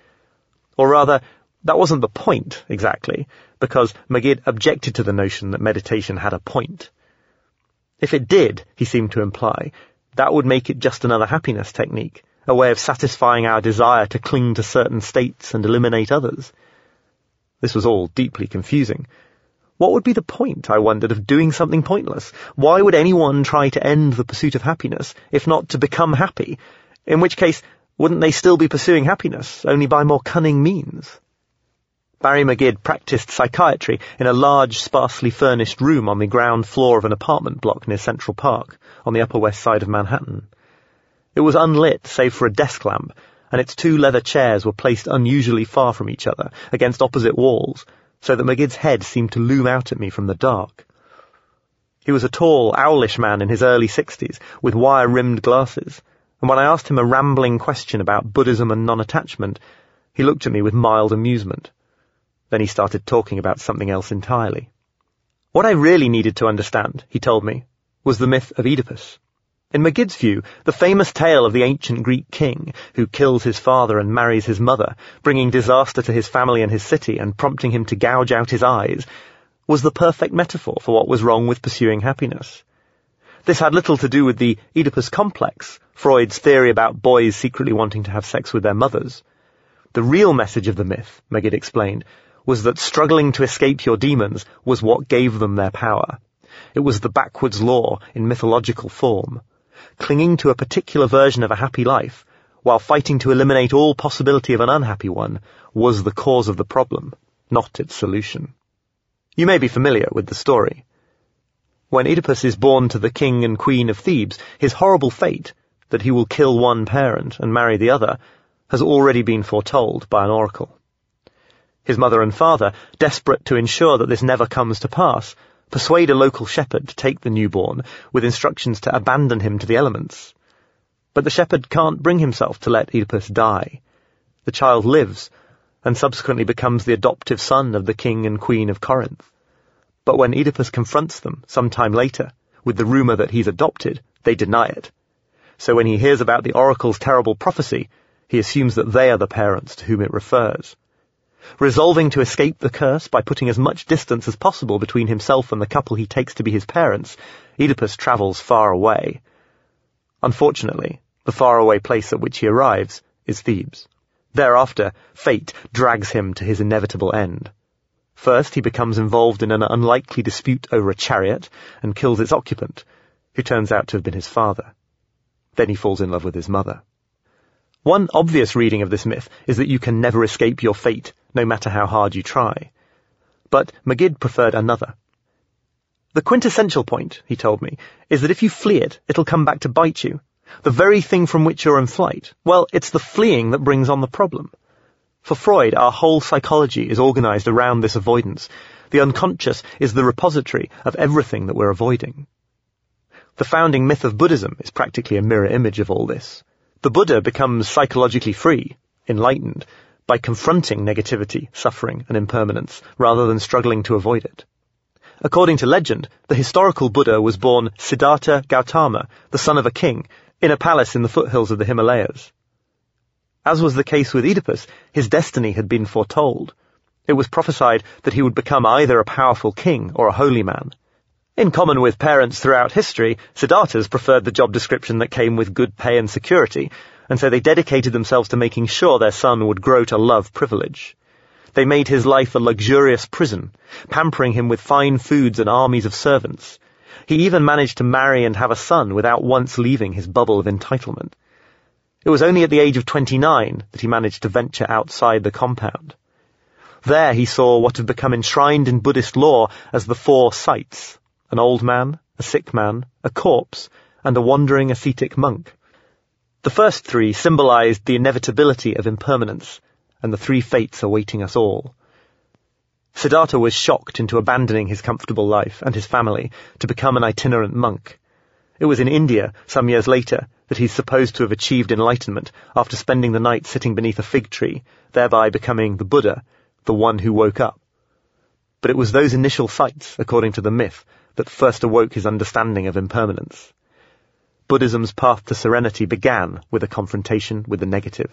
Or rather, that wasn't the point, exactly, because Magid objected to the notion that meditation had a point. If it did, he seemed to imply, that would make it just another happiness technique, a way of satisfying our desire to cling to certain states and eliminate others. This was all deeply confusing. What would be the point, I wondered, of doing something pointless? Why would anyone try to end the pursuit of happiness, if not to become happy? In which case, wouldn't they still be pursuing happiness, only by more cunning means? Barry Magid practiced psychiatry in a large, sparsely furnished room on the ground floor of an apartment block near Central Park, on the Upper West Side of Manhattan. It was unlit, save for a desk lamp, and its 2 leather chairs were placed unusually far from each other, against opposite walls, so that Magid's head seemed to loom out at me from the dark. He was a tall, owlish man in his early 60s, with wire-rimmed glasses, and when I asked him a rambling question about Buddhism and non-attachment, he looked at me with mild amusement. Then he started talking about something else entirely. What I really needed to understand, he told me, was the myth of Oedipus. In Magid's view, the famous tale of the ancient Greek king who kills his father and marries his mother, bringing disaster to his family and his city and prompting him to gouge out his eyes, was the perfect metaphor for what was wrong with pursuing happiness. This had little to do with the Oedipus complex, Freud's theory about boys secretly wanting to have sex with their mothers. The real message of the myth, Magid explained, was that struggling to escape your demons was what gave them their power. It was the backwards law in mythological form. Clinging to a particular version of a happy life, while fighting to eliminate all possibility of an unhappy one, was the cause of the problem, not its solution. You may be familiar with the story. When Oedipus is born to the king and queen of Thebes, his horrible fate, that he will kill one parent and marry the other, has already been foretold by an oracle. His mother and father, desperate to ensure that this never comes to pass, persuade a local shepherd to take the newborn, with instructions to abandon him to the elements. But the shepherd can't bring himself to let Oedipus die. The child lives, and subsequently becomes the adoptive son of the king and queen of Corinth. But when Oedipus confronts them, some time later, with the rumor that he's adopted, they deny it. So when he hears about the oracle's terrible prophecy, he assumes that they are the parents to whom it refers. Resolving to escape the curse by putting as much distance as possible between himself and the couple he takes to be his parents, Oedipus travels far away. Unfortunately, the faraway place at which he arrives is Thebes. Thereafter, fate drags him to his inevitable end. First, he becomes involved in an unlikely dispute over a chariot and kills its occupant, who turns out to have been his father. Then he falls in love with his mother. One obvious reading of this myth is that you can never escape your fate, no matter how hard you try. But Magid preferred another. The quintessential point, he told me, is that if you flee it, it'll come back to bite you. The very thing from which you're in flight, well, it's the fleeing that brings on the problem. For Freud, our whole psychology is organized around this avoidance. The unconscious is the repository of everything that we're avoiding. The founding myth of Buddhism is practically a mirror image of all this. The Buddha becomes psychologically free, enlightened, by confronting negativity, suffering, and impermanence, rather than struggling to avoid it. According to legend, the historical Buddha was born Siddhartha Gautama, the son of a king, in a palace in the foothills of the Himalayas. As was the case with Oedipus, his destiny had been foretold. It was prophesied that he would become either a powerful king or a holy man. In common with parents throughout history, Siddharthas preferred the job description that came with good pay and security, and so they dedicated themselves to making sure their son would grow to love privilege. They made his life a luxurious prison, pampering him with fine foods and armies of servants. He even managed to marry and have a son without once leaving his bubble of entitlement. It was only at the age of 29 that he managed to venture outside the compound. There he saw what had become enshrined in Buddhist law as the 4 sights: an old man, a sick man, a corpse, and a wandering ascetic monk. The first 3 symbolized the inevitability of impermanence, and the 3 fates awaiting us all. Siddhartha was shocked into abandoning his comfortable life and his family to become an itinerant monk. It was in India, some years later, that he's supposed to have achieved enlightenment after spending the night sitting beneath a fig tree, thereby becoming the Buddha, the one who woke up. But it was those initial sights, according to the myth, that first awoke his understanding of impermanence. Buddhism's path to serenity began with a confrontation with the negative.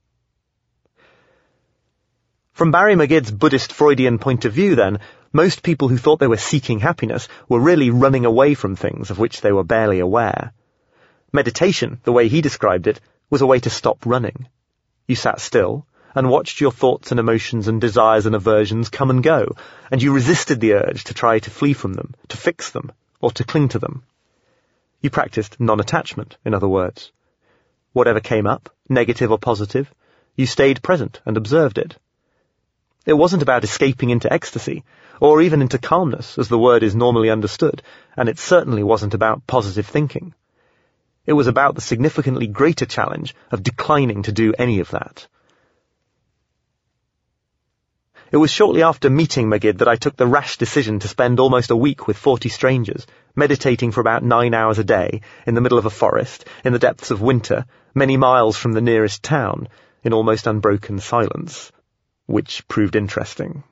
From Barry Magid's Buddhist Freudian point of view, then, most people who thought they were seeking happiness were really running away from things of which they were barely aware. Meditation, the way he described it, was a way to stop running. You sat still and watched your thoughts and emotions and desires and aversions come and go, and you resisted the urge to try to flee from them, to fix them, or to cling to them. You practiced non-attachment, in other words. Whatever came up, negative or positive, you stayed present and observed it. It wasn't about escaping into ecstasy, or even into calmness, as the word is normally understood, and it certainly wasn't about positive thinking. It was about the significantly greater challenge of declining to do any of that. It was shortly after meeting Magid that I took the rash decision to spend almost a week with 40 strangers, meditating for about 9 hours a day, in the middle of a forest, in the depths of winter, many miles from the nearest town, in almost unbroken silence, which proved interesting.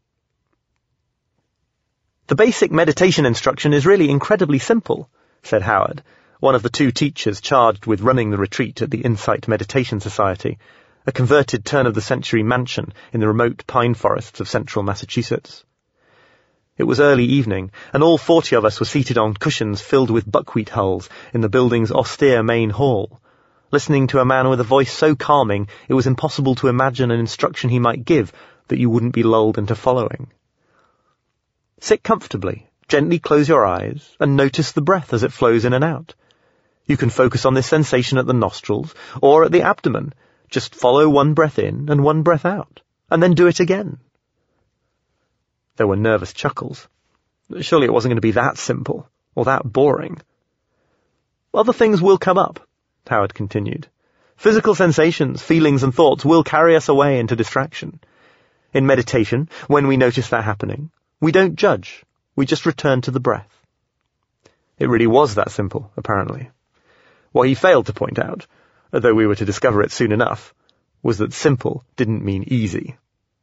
The basic meditation instruction is really incredibly simple, said Howard, one of the 2 teachers charged with running the retreat at the Insight Meditation Society, a converted turn-of-the-century mansion in the remote pine forests of central Massachusetts. It was early evening, and all 40 of us were seated on cushions filled with buckwheat hulls in the building's austere main hall, listening to a man with a voice so calming it was impossible to imagine an instruction he might give that you wouldn't be lulled into following. Sit comfortably, gently close your eyes, and notice the breath as it flows in and out. You can focus on this sensation at the nostrils or at the abdomen. Just follow one breath in and one breath out, and then do it again. There were nervous chuckles. Surely it wasn't going to be that simple, or that boring. Other things will come up, Howard continued. Physical sensations, feelings and thoughts will carry us away into distraction. In meditation, when we notice that happening, we don't judge, we just return to the breath. It really was that simple, apparently. What he failed to point out, though we were to discover it soon enough, was that simple didn't mean easy.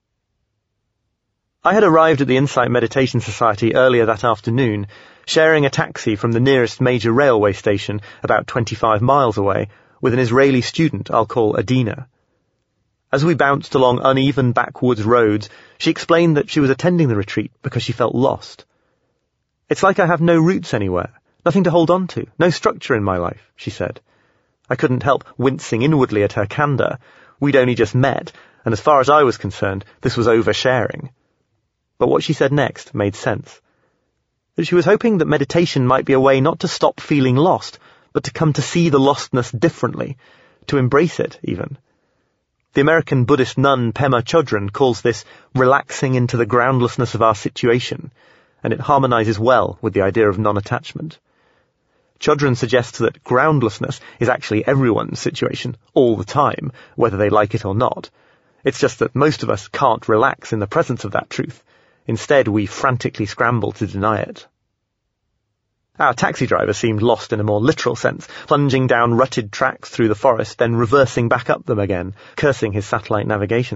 I had arrived at the Insight Meditation Society earlier that afternoon, sharing a taxi from the nearest major railway station about 25 miles away with an Israeli student I'll call Adina. As we bounced along uneven backwoods roads, she explained that she was attending the retreat because she felt lost. It's like I have no roots anywhere, nothing to hold on to, no structure in my life, she said. I couldn't help wincing inwardly at her candour. We'd only just met, and as far as I was concerned, this was oversharing. But what she said next made sense. That she was hoping that meditation might be a way not to stop feeling lost, but to come to see the lostness differently, to embrace it, even. The American Buddhist nun Pema Chodron calls this relaxing into the groundlessness of our situation, and it harmonizes well with the idea of non-attachment. Chodron suggests that groundlessness is actually everyone's situation, all the time, whether they like it or not. It's just that most of us can't relax in the presence of that truth. Instead, we frantically scramble to deny it. Our taxi driver seemed lost in a more literal sense, plunging down rutted tracks through the forest, then reversing back up them again, cursing his satellite navigation